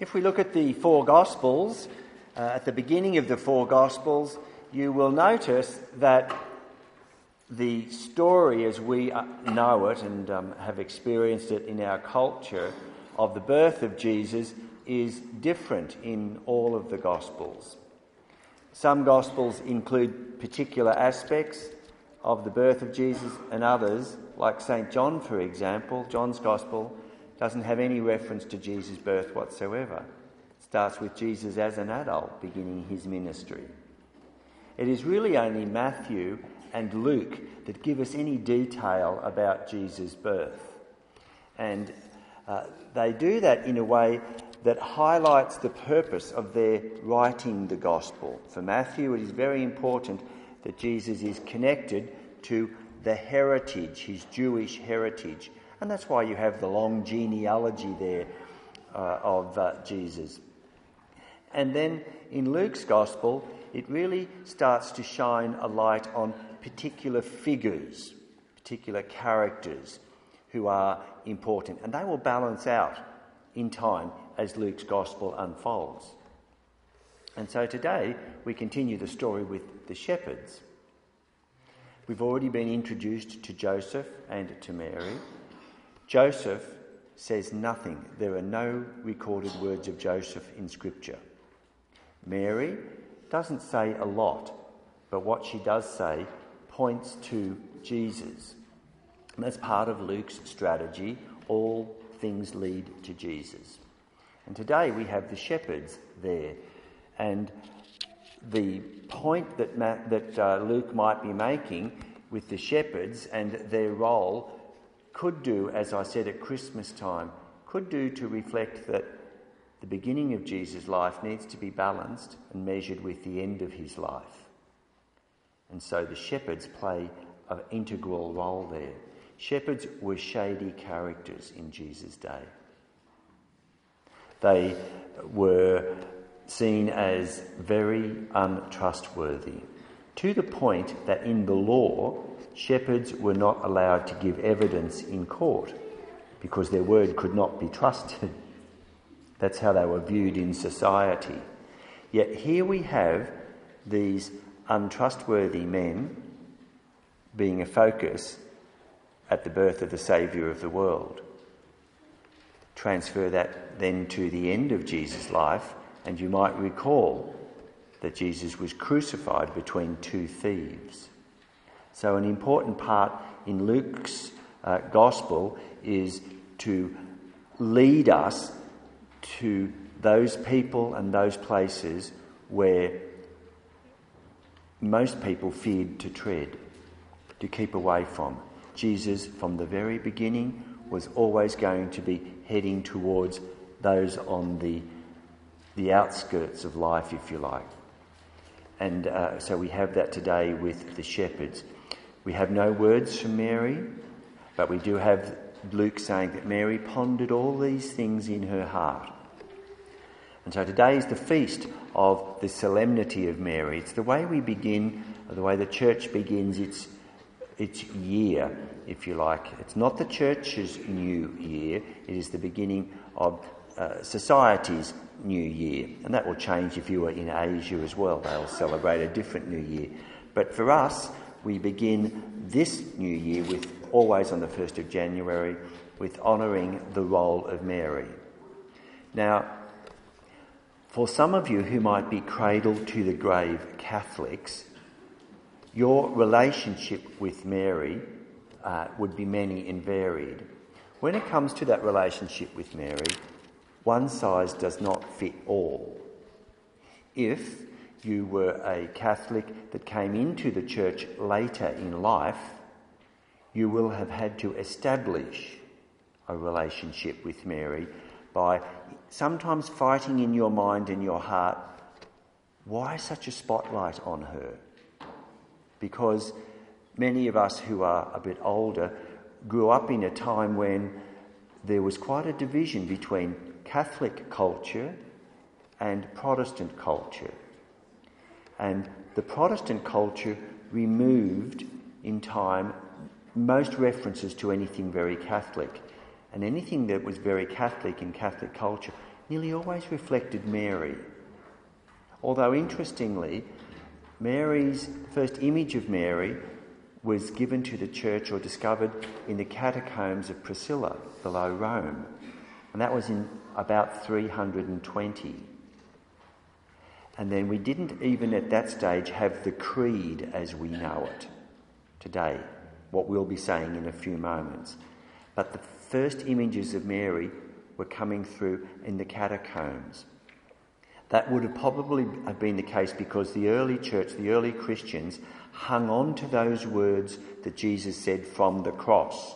If we look at the four Gospels, at the beginning of the four Gospels, you will notice that the story as we know it and have experienced it in our culture of the birth of Jesus is different in all of the Gospels. Some Gospels include particular aspects of the birth of Jesus, and others, like St. John, for example, John's Gospel, doesn't have any reference to Jesus' birth whatsoever. It starts with Jesus as an adult beginning his ministry. It is really only Matthew and Luke that give us any detail about Jesus' birth. And they do that in a way that highlights the purpose of their writing the Gospel. For Matthew, it is very important that Jesus is connected to the heritage, his Jewish heritage. And that's why you have the long genealogy there of Jesus. And then in Luke's Gospel, it really starts to shine a light on particular figures, particular characters who are important. And they will balance out in time as Luke's Gospel unfolds. And so today we continue the story with the shepherds. We've already been introduced to Joseph and to Mary. Joseph says nothing. There are no recorded words of Joseph in Scripture. Mary doesn't say a lot, but what she does say points to Jesus. And that's part of Luke's strategy. All things lead to Jesus. And today we have the shepherds there. And the point that Luke might be making with the shepherds and their role could do, as I said at Christmas time, could do to reflect that the beginning of Jesus' life needs to be balanced and measured with the end of his life. And so the shepherds play an integral role there. Shepherds were shady characters in Jesus' day. They were seen as very untrustworthy, to the point that in the law, shepherds were not allowed to give evidence in court because their word could not be trusted. That's how they were viewed in society. Yet here we have these untrustworthy men being a focus at the birth of the Saviour of the world. Transfer that then to the end of Jesus' life, and you might recall that Jesus was crucified between two thieves. So an important part in Luke's Gospel is to lead us to those people and those places where most people feared to tread, to keep away from. Jesus, from the very beginning, was always going to be heading towards those on the outskirts of life, if you like. And so we have that today with the shepherds. We have no words from Mary, but we do have Luke saying that Mary pondered all these things in her heart. And so today is the feast of the solemnity of Mary. It's the way we begin, the way the church begins its year, if you like. It's not the church's new year, it is the beginning of society's new year. And that will change if you are in Asia as well. They'll celebrate a different new year. But for us, we begin this new year with, always on the 1st of January, with honouring the role of Mary. Now, for some of you who might be cradled to the grave Catholics, your relationship with Mary would be many and varied. When it comes to that relationship with Mary, one size does not fit all. If you were a Catholic that came into the church later in life, you will have had to establish a relationship with Mary by sometimes fighting in your mind and your heart, why such a spotlight on her? Because many of us who are a bit older grew up in a time when there was quite a division between Catholic culture and Protestant culture. And the Protestant culture removed in time most references to anything very Catholic. and anything that was very Catholic in Catholic culture nearly always reflected Mary. Although interestingly, Mary's first image of Mary was given to the church or discovered in the catacombs of Priscilla below Rome, and that was in about 320. And then we didn't even at that stage have the creed as we know it today, what we'll be saying in a few moments. But the first images of Mary were coming through in the catacombs. That would have probably have been the case because the early church, the early Christians, hung on to those words that Jesus said from the cross.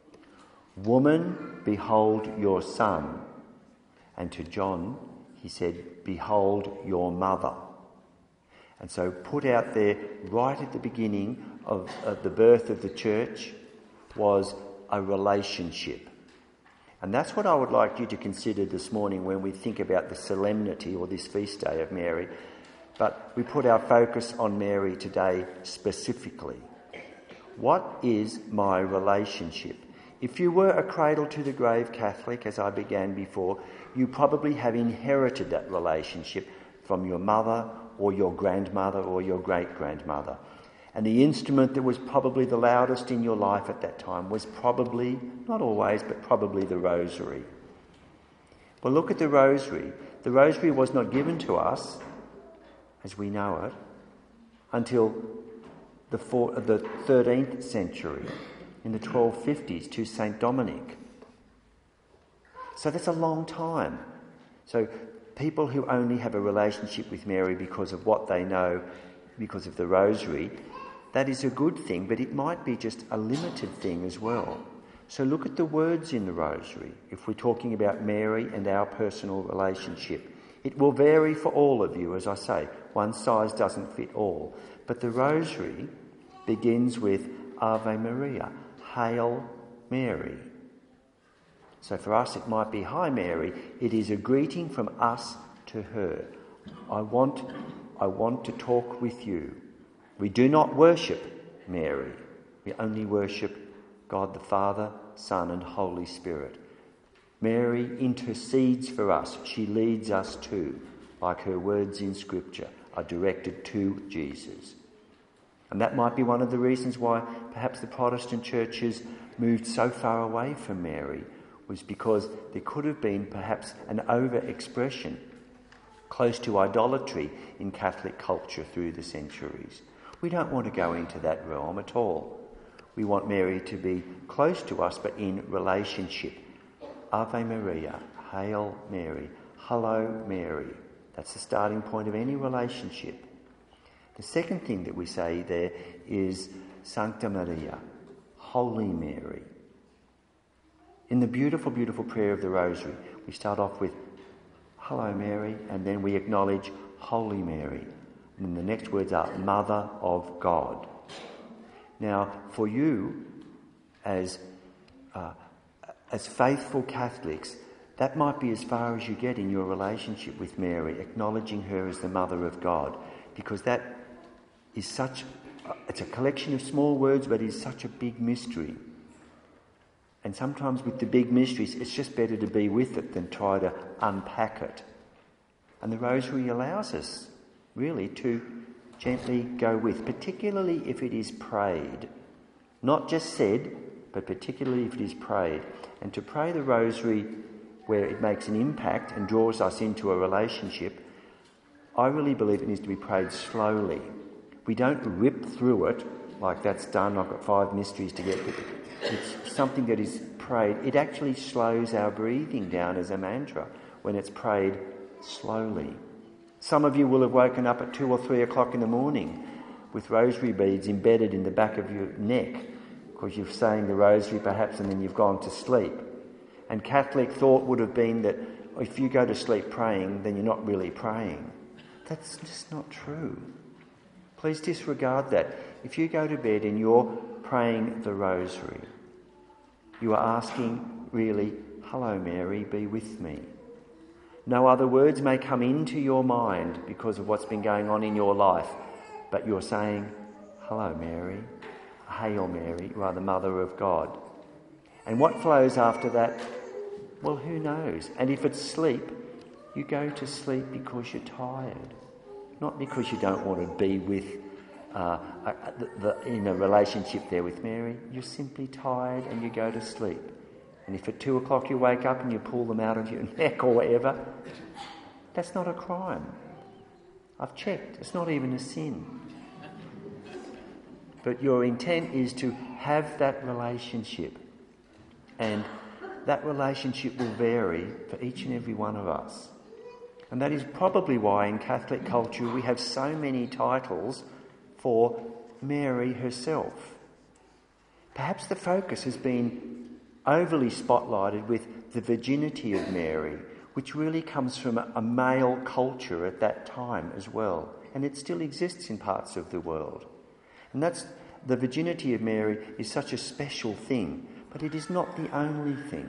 "Woman, behold your son." And to John, he said, "Behold your mother." And so put out there right at the beginning of the birth of the church was a relationship. And that's what I would like you to consider this morning when we think about the solemnity or this feast day of Mary. But we put our focus on Mary today specifically. What is my relationship? If you were a cradle-to-the-grave Catholic, as I began before, you probably have inherited that relationship from your mother or your grandmother or your great-grandmother. And the instrument that was probably the loudest in your life at that time was probably, not always, but probably the rosary. Well, look at the rosary. The rosary was not given to us, as we know it, until the 13th century, in the 1250s, to St. Dominic. So that's a long time. So people who only have a relationship with Mary because of what they know, because of the rosary, that is a good thing, but it might be just a limited thing as well. So look at the words in the rosary. If we're talking about Mary and our personal relationship, it will vary for all of you, as I say. One size doesn't fit all. But the rosary begins with Ave Maria, Hail Mary. So for us it might be Hi Mary. It is a greeting from us to her. I want to talk with you. We do not worship Mary. We only worship God the Father, Son and Holy Spirit. Mary intercedes for us. She leads us to, like her words in Scripture are directed to Jesus. And that might be one of the reasons why perhaps the Protestant churches moved so far away from Mary, was because there could have been perhaps an over-expression close to idolatry in Catholic culture through the centuries. We don't want to go into that realm at all. We want Mary to be close to us, but in relationship. Ave Maria, Hail Mary, Hello Mary. That's the starting point of any relationship. The second thing that we say there is Sancta Maria, Holy Mary. In the beautiful, beautiful prayer of the Rosary, we start off with Hello Mary, and then we acknowledge Holy Mary. And the next words are Mother of God. Now, for you, as faithful Catholics, that might be as far as you get in your relationship with Mary, acknowledging her as the Mother of God, because that is it's a collection of small words, but it's such a big mystery. And sometimes with the big mysteries, it's just better to be with it than try to unpack it. And the Rosary allows us really to gently go with, particularly if it is prayed. Not just said, but particularly if it is prayed. And to pray the Rosary where it makes an impact and draws us into a relationship, I really believe it needs to be prayed slowly. We don't rip through it like that's done, I've got 5 mysteries to get to. It's something that is prayed. It actually slows our breathing down as a mantra when it's prayed slowly. Some of you will have woken up at 2 or 3 o'clock in the morning with rosary beads embedded in the back of your neck because you're saying the rosary perhaps and then you've gone to sleep. And Catholic thought would have been that if you go to sleep praying, then you're not really praying. That's just not true. Please disregard that. If you go to bed and you're praying the rosary, you are asking really, Hello Mary, be with me. No other words may come into your mind because of what's been going on in your life, but you're saying, Hello Mary, Hail Mary, you are the Mother of God. And what flows after that? Well, who knows? And if it's sleep, you go to sleep because you're tired, not because you don't want to be with in a relationship there with Mary. You're simply tired and you go to sleep. And if at 2 o'clock you wake up and you pull them out of your neck or whatever, that's not a crime. I've checked. It's not even a sin. But your intent is to have that relationship. And that relationship will vary for each and every one of us. And that is probably why in Catholic culture we have so many titles for Mary herself. Perhaps the focus has been overly spotlighted with the virginity of Mary, which really comes from a male culture at that time as well. And it still exists in parts of the world. And that's the virginity of Mary is such a special thing, but it is not the only thing.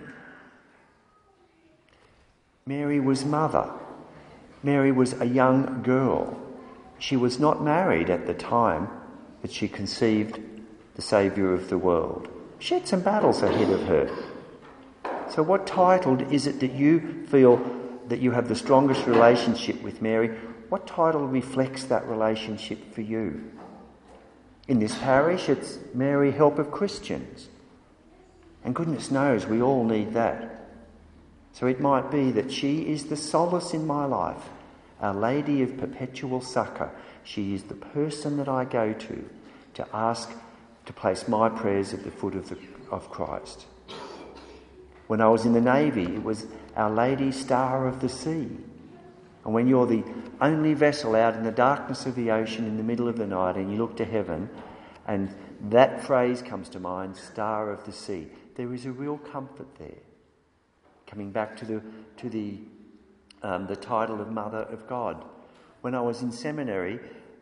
Mary was mother. Mary was a young girl. She was not married at the time that she conceived the Saviour of the world. She had some battles ahead of her. So what title is it that you feel that you have the strongest relationship with Mary? What title reflects that relationship for you? In this parish, it's Mary, Help of Christians. And goodness knows we all need that. So it might be that she is the solace in my life, Our Lady of Perpetual Succour. She is the person that I go to ask to place my prayers at the foot of Christ. When I was in the Navy, it was Our Lady, Star of the Sea. And when you're the only vessel out in the darkness of the ocean in the middle of the night and you look to heaven and that phrase comes to mind, Star of the Sea, there is a real comfort there. Coming back to the title of Mother of God. When I was in seminary,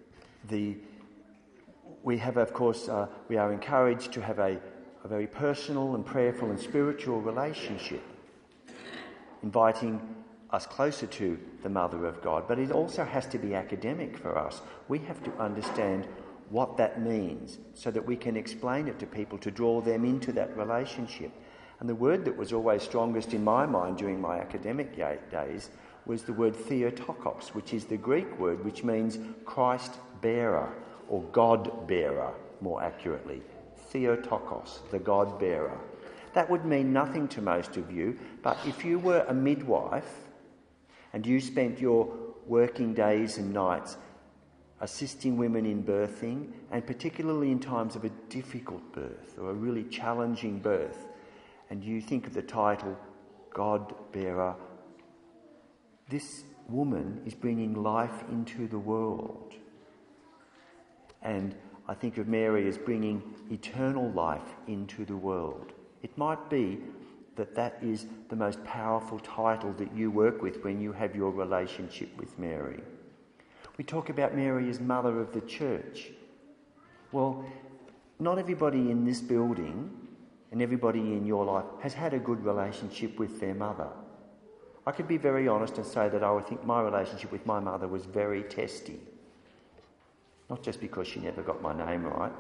we are encouraged to have a very personal and prayerful and spiritual relationship, inviting us closer to the Mother of God. But it also has to be academic for us. We have to understand what that means so that we can explain it to people to draw them into that relationship. And the word that was always strongest in my mind during my academic days was the word Theotokos, which is the Greek word which means Christ bearer or God bearer, more accurately. Theotokos, the God bearer. That would mean nothing to most of you, but if you were a midwife and you spent your working days and nights assisting women in birthing, and particularly in times of a difficult birth or a really challenging birth, and you think of the title God bearer, this woman is bringing life into the world. And I think of Mary as bringing eternal life into the world. It might be that is the most powerful title that you work with when you have your relationship with Mary. We talk about Mary as Mother of the Church. Well, not everybody in this building and everybody in your life has had a good relationship with their mother. I could be very honest and say that I would think my relationship with my mother was very testy. Not just because she never got my name right.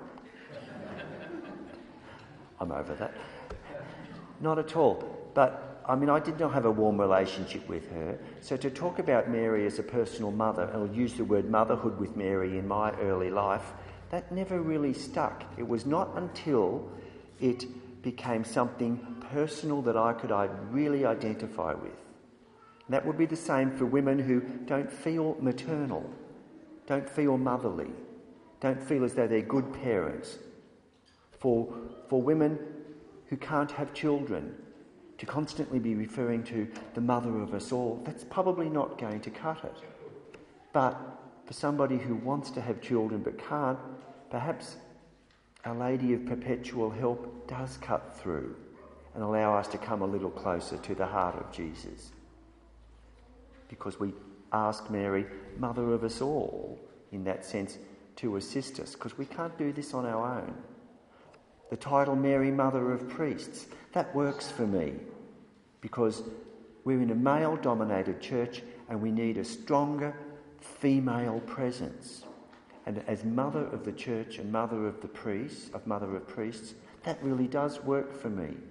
I'm over that. Not at all. But, I did not have a warm relationship with her. So to talk about Mary as a personal mother, and I'll use the word motherhood with Mary in my early life, that never really stuck. It was not until it became something personal that I could really identify with. And that would be the same for women who don't feel maternal, don't feel motherly, don't feel as though they're good parents. For women who can't have children, to constantly be referring to the mother of us all, that's probably not going to cut it. But for somebody who wants to have children but can't, perhaps Our Lady of Perpetual Help does cut through and allow us to come a little closer to the heart of Jesus. Because we ask Mary, Mother of us all, in that sense, to assist us, because we can't do this on our own. The title Mary, Mother of Priests, that works for me, because we're in a male-dominated church and we need a stronger female presence. And as Mother of the Church and Mother of Priests, that really does work for me.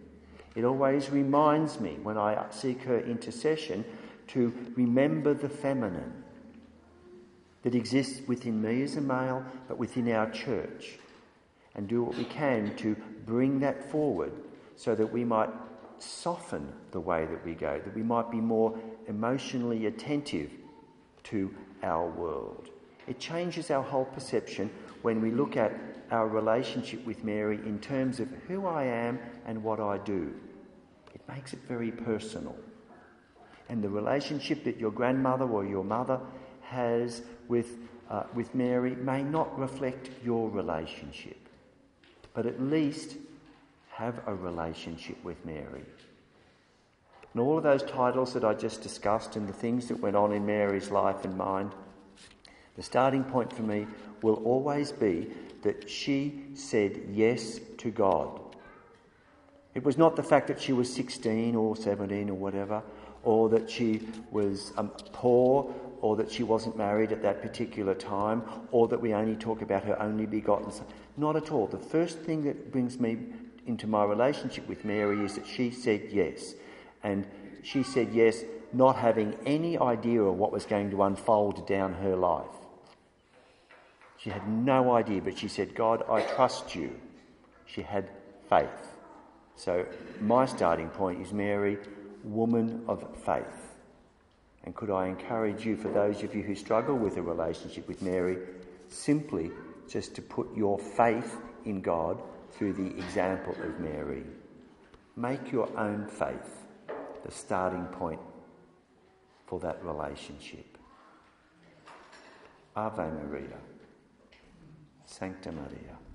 It always reminds me, when I seek her intercession, to remember the feminine that exists within me as a male, but within our church, and do what we can to bring that forward so that we might soften the way that we go, that we might be more emotionally attentive to our world. It changes our whole perception when we look at our relationship with Mary in terms of who I am and what I do. It makes it very personal. And the relationship that your grandmother or your mother has with Mary may not reflect your relationship, but at least have a relationship with Mary. And all of those titles that I just discussed and the things that went on in Mary's life and mind, the starting point for me will always be that she said yes to God. It was not the fact that she was 16 or 17 or whatever, or that she was poor, or that she wasn't married at that particular time, or that we only talk about her only begotten son. Not at all. The first thing that brings me into my relationship with Mary is that she said yes. And she said yes, not having any idea of what was going to unfold down her life. She had no idea, but she said, God, I trust you. She had faith. So my starting point is Mary, woman of faith. And could I encourage you, for those of you who struggle with a relationship with Mary, simply just to put your faith in God through the example of Mary. Make your own faith the starting point for that relationship. Ave Maria, Sancta Maria.